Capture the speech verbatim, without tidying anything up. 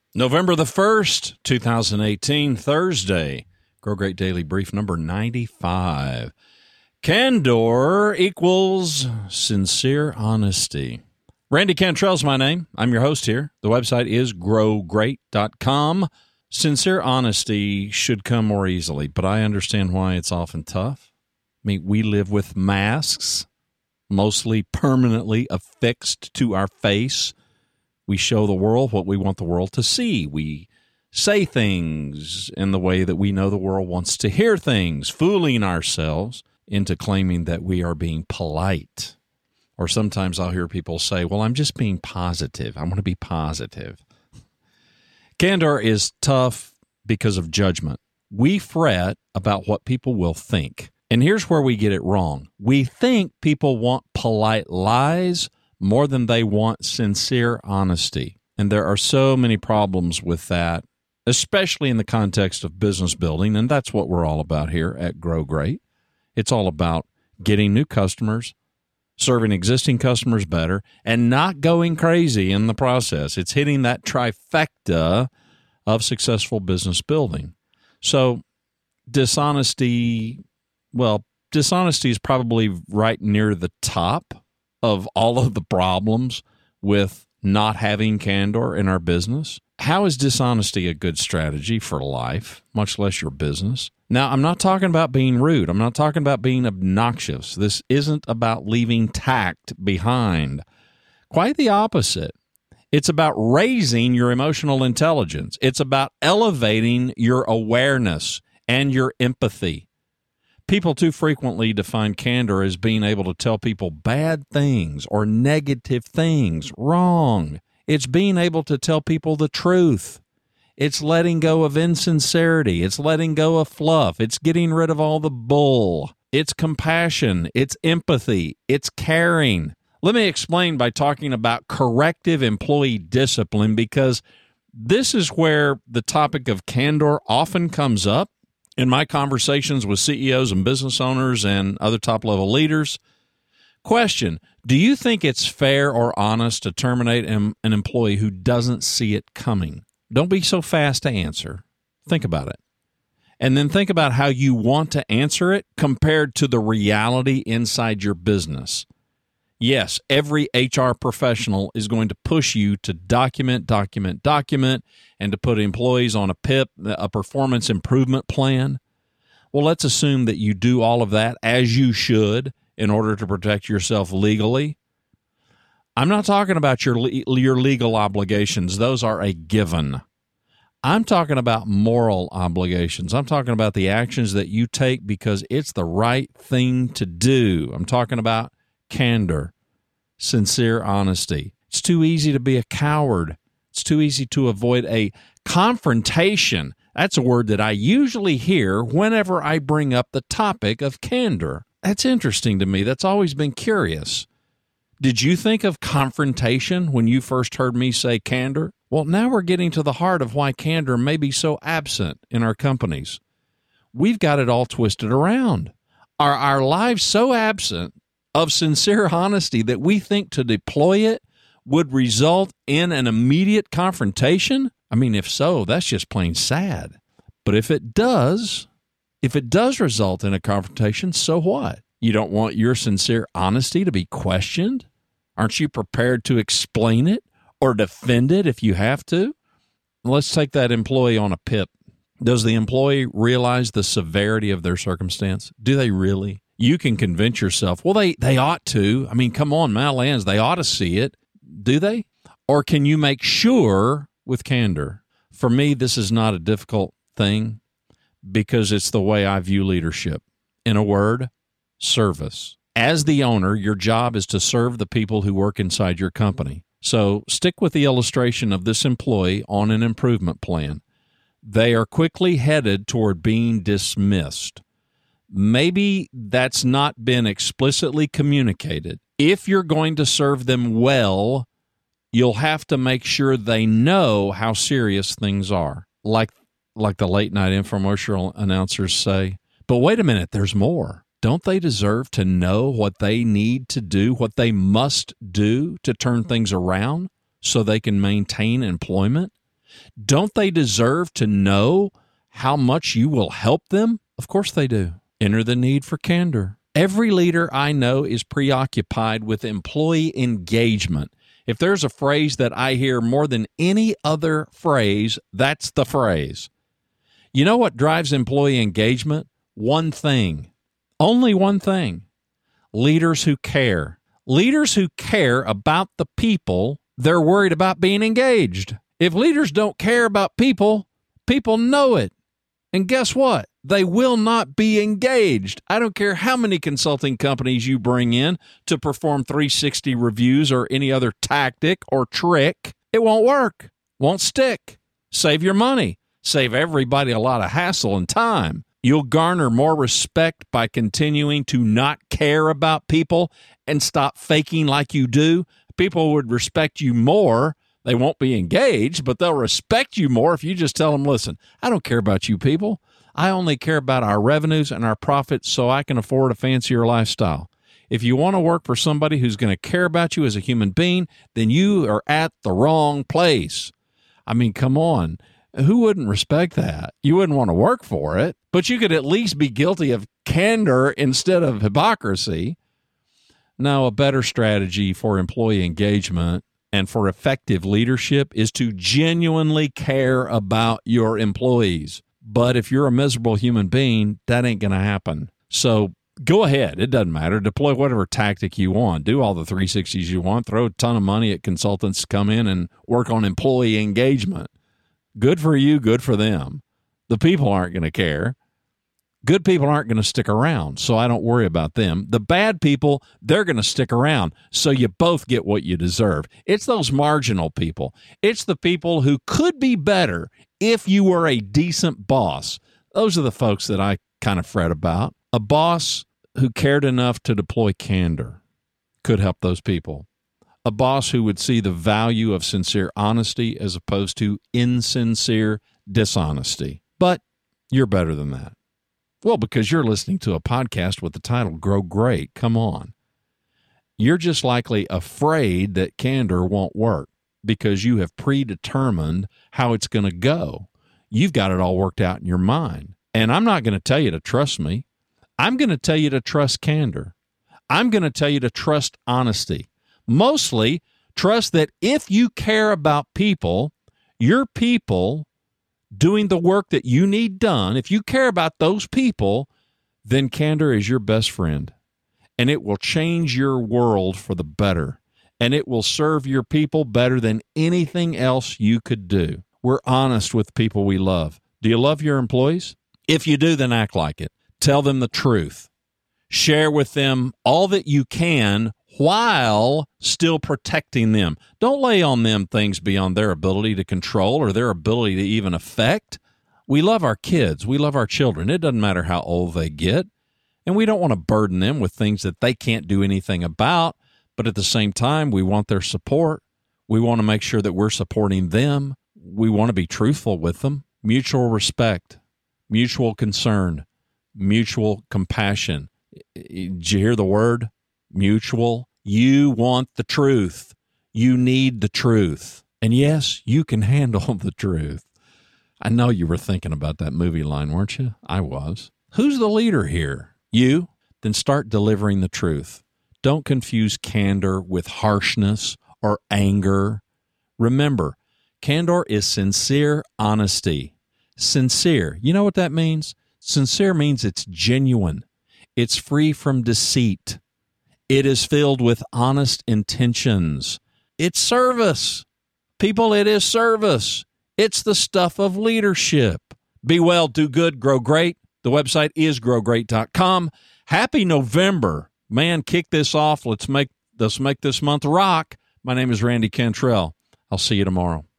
November the first, twenty eighteen, Thursday. Grow Great Daily Brief number ninety-five. Candor equals sincere honesty. Randy Cantrell's my name. I'm your host here. The website is grow great dot com. Sincere honesty should come more easily, but I understand why it's often tough. I mean, we live with masks, mostly permanently affixed to our face. We show the world what we want the world to see. We say things in the way that we know the world wants to hear things, fooling ourselves into claiming that we are being polite. Or sometimes I'll hear people say, well, I'm just being positive. I want to be positive. Candor is tough because of judgment. We fret about what people will think. And here's where we get it wrong. We think people want polite lies more than they want sincere honesty. And there are so many problems with that, especially in the context of business building, and that's what we're all about here at Grow Great. It's all about getting new customers, serving existing customers better, and not going crazy in the process. It's hitting that trifecta of successful business building. So dishonesty, well, dishonesty is probably right near the top of all of the problems with not having candor in our business. How is dishonesty a good strategy for life, much less your business? Now, I'm not talking about being rude. I'm not talking about being obnoxious. This isn't about leaving tact behind. Quite the opposite. It's about raising your emotional intelligence. It's about elevating your awareness and your empathy. People too frequently define candor as being able to tell people bad things or negative things. Wrong. It's being able to tell people the truth. It's letting go of insincerity. It's letting go of fluff. It's getting rid of all the bull. It's compassion. It's empathy. It's caring. Let me explain by talking about corrective employee discipline, because this is where the topic of candor often comes up. In my conversations with C E Os and business owners and other top-level leaders, question, do you think it's fair or honest to terminate an employee who doesn't see it coming? Don't be so fast to answer. Think about it. And then think about how you want to answer it compared to the reality inside your business. Yes, every H R professional is going to push you to document, document, document, and to put employees on a P I P, a performance improvement plan. Well, let's assume that you do all of that as you should in order to protect yourself legally. I'm not talking about your your legal obligations. Those are a given. I'm talking about moral obligations. I'm talking about the actions that you take because it's the right thing to do. I'm talking about candor, sincere honesty. It's too easy to be a coward. It's too easy to avoid a confrontation. That's a word that I usually hear whenever I bring up the topic of candor. That's interesting to me. That's always been curious. Did you think of confrontation when you first heard me say candor? Well, now we're getting to the heart of why candor may be so absent in our companies. We've got it all twisted around. Are our lives so absent of sincere honesty that we think to deploy it would result in an immediate confrontation? I mean, if so, that's just plain sad. But if it does, if it does result in a confrontation, so what? You don't want your sincere honesty to be questioned? Aren't you prepared to explain it or defend it if you have to? Let's take that employee on a P I P. Does the employee realize the severity of their circumstance? Do they really? You can convince yourself, well, they, they ought to. I mean, come on, my lands, they ought to see it. Do they? Or can you make sure with candor? For me, this is not a difficult thing because it's the way I view leadership. In a word, service. As the owner, your job is to serve the people who work inside your company. So stick with the illustration of this employee on an improvement plan. They are quickly headed toward being dismissed. Maybe that's not been explicitly communicated. If you're going to serve them well, you'll have to make sure they know how serious things are. Like, like the late night infomercial announcers say, but wait a minute, there's more. Don't they deserve to know what they need to do, what they must do to turn things around so they can maintain employment? Don't they deserve to know how much you will help them? Of course they do. Enter the need for candor. Every leader I know is preoccupied with employee engagement. If there's a phrase that I hear more than any other phrase, that's the phrase. You know what drives employee engagement? One thing. Only one thing. Leaders who care. Leaders who care about the people they're worried about being engaged. If leaders don't care about people, people know it. And guess what? They will not be engaged. I don't care how many consulting companies you bring in to perform three sixty reviews or any other tactic or trick. It won't work. Won't stick. Save your money. Save everybody a lot of hassle and time. You'll garner more respect by continuing to not care about people and stop faking like you do. People would respect you more. They won't be engaged, but they'll respect you more if you just tell them, listen, I don't care about you people. I only care about our revenues and our profits so I can afford a fancier lifestyle. If you want to work for somebody who's going to care about you as a human being, then you are at the wrong place. I mean, come on. Who wouldn't respect that? You wouldn't want to work for it, but you could at least be guilty of candor instead of hypocrisy. Now, a better strategy for employee engagement and for effective leadership is to genuinely care about your employees. But if you're a miserable human being, that ain't going to happen. So go ahead. It doesn't matter. Deploy whatever tactic you want. Do all the three sixties you want. Throw a ton of money at consultants to come in and work on employee engagement. Good for you, good for them. The people aren't going to care. Good people aren't going to stick around, so I don't worry about them. The bad people, they're going to stick around, so you both get what you deserve. It's those marginal people. It's the people who could be better if you were a decent boss. Those are the folks that I kind of fret about. A boss who cared enough to deploy candor could help those people. A boss who would see the value of sincere honesty as opposed to insincere dishonesty. But you're better than that. Well, because you're listening to a podcast with the title Grow Great. Come on. You're just likely afraid that candor won't work because you have predetermined how it's going to go. You've got it all worked out in your mind. And I'm not going to tell you to trust me. I'm going to tell you to trust candor. I'm going to tell you to trust honesty. Mostly, trust that if you care about people, your people doing the work that you need done, if you care about those people, then candor is your best friend. And it will change your world for the better. And it will serve your people better than anything else you could do. We're honest with people we love. Do you love your employees? If you do, then act like it. Tell them the truth. Share with them all that you can while still protecting them. Don't lay on them things beyond their ability to control or their ability to even affect. We love our kids. We love our children. It doesn't matter how old they get. And we don't want to burden them with things that they can't do anything about. But at the same time, we want their support. We want to make sure that we're supporting them. We want to be truthful with them. Mutual respect, mutual concern, mutual compassion. Did you hear the word? Mutual. You want the truth. You need the truth. And yes, you can handle the truth. I know you were thinking about that movie line, weren't you? I was. Who's the leader here? You? Then start delivering the truth. Don't confuse candor with harshness or anger. Remember, candor is sincere honesty. Sincere. You know what that means? Sincere means it's genuine. It's free from deceit. It is filled with honest intentions. It's service. People, it is service. It's the stuff of leadership. Be well, do good, grow great. The website is grow great dot com. Happy November. Man, kick this off. Let's make, let's make this month rock. My name is Randy Cantrell. I'll see you tomorrow.